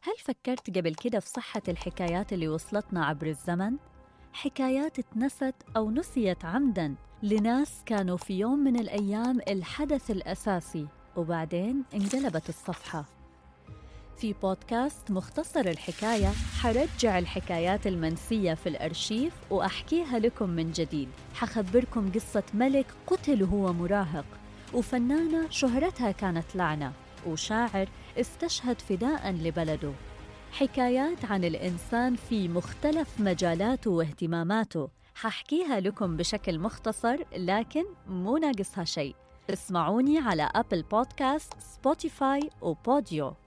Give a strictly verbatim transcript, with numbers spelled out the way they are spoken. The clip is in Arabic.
هل فكرت قبل كده في صحة الحكايات اللي وصلتنا عبر الزمن؟ حكايات اتنست أو نسيت عمداً لناس كانوا في يوم من الأيام الحدث الأساسي وبعدين انقلبت الصفحة. في بودكاست مختصر الحكاية حرجع الحكايات المنسية في الأرشيف وأحكيها لكم من جديد. حخبركم قصة ملك قتل وهو مراهق، وفنانة شهرتها كانت لعنة، وشاعر استشهد فداء لبلده. حكايات عن الإنسان في مختلف مجالاته واهتماماته، ححكيها لكم بشكل مختصر لكن مو ناقصها شيء. اسمعوني على أبل بودكاست، سبوتيفاي وبوديو.